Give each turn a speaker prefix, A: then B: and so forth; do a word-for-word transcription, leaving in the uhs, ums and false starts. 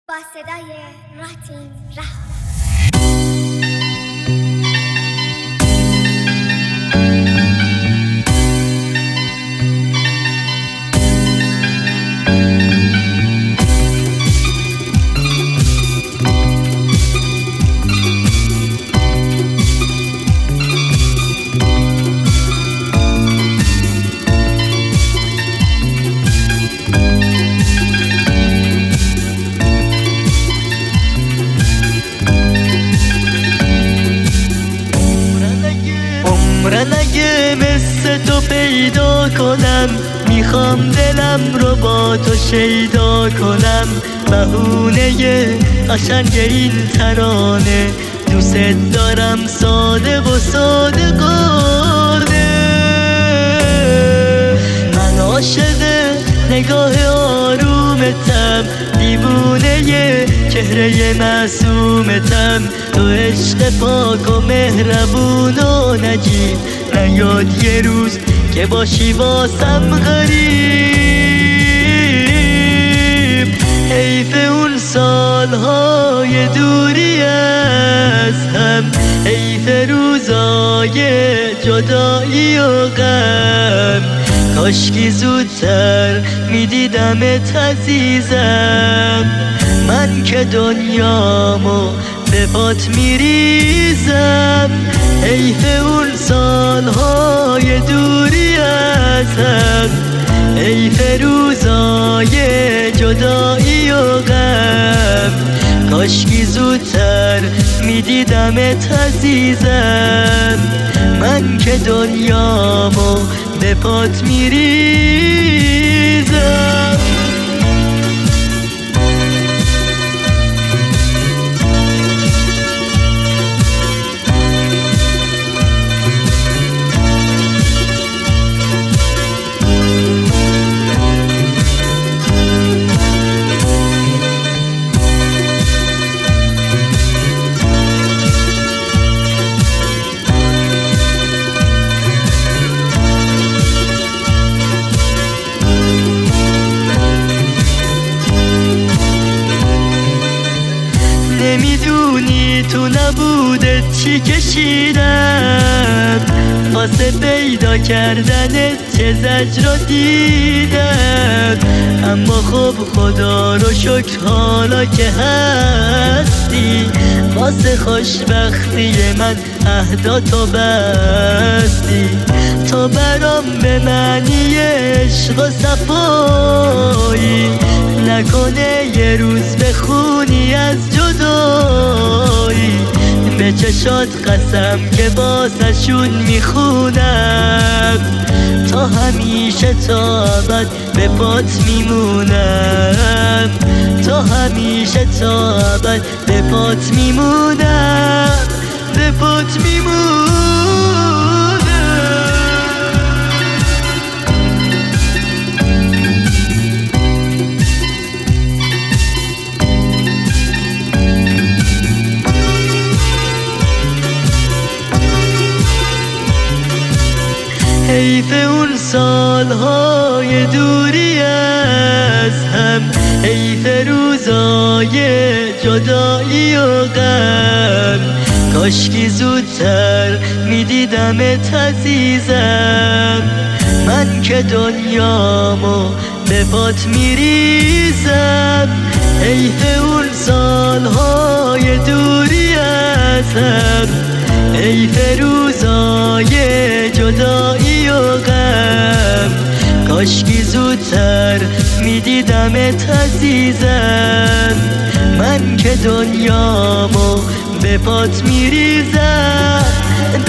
A: با صدای راتین رها
B: عمرن اگه مثل تو پیدا کنم، میخوام دلم رو با تو شیدا کنم. بهونه قشنگ این ترانه، دوست دارم ساده و ساده قرده. من عاشق نگاه آرومتم، دیوونه چهره معصومتم. تو عشق پاک و مهربون و نجیب، نیاد یه روز که باشی واسم غریب. حیف اون سالهای دوری از هم، حیف روزای جدایی و غم. کاشکی زودتر میدیدمت عزیزم، من که دنیامو به پات میریزم. حیف اون سالهای دوری از هم، حیف روزای جدایی و غم. کاشکی زودتر میدیدمت عزیزم، من که دنیامو به پات میریزم. نمیدونی تو نبودت چی کشیدم، واسه پیدا کردنت چه زجر رو دیدم. اما خب خدا رو شکر حالا که هستی، واسه خوشبختی من عهداتو بستی. تو برام به معنی عشق و صفایی، نکنه یه روز بخونی از جدایی. به چشات قسم که باسشون میخونم، تا همیشه تا ابد به پات میمونم. تا همیشه تا ابد به پات میمونم، به پات میمونم. حیف اون سالهای دوری از هم، حیف روزای جدایی و غم. کاشکی زودتر میدیدمت عزیزم، من که دنیامو به پات میریزم. حیف اون سالهای دوری از هم، حیف روزای جدایی و غم. کاشکی زودتر میدیدمت عزیزم، من که دنیامو به پات میریزم.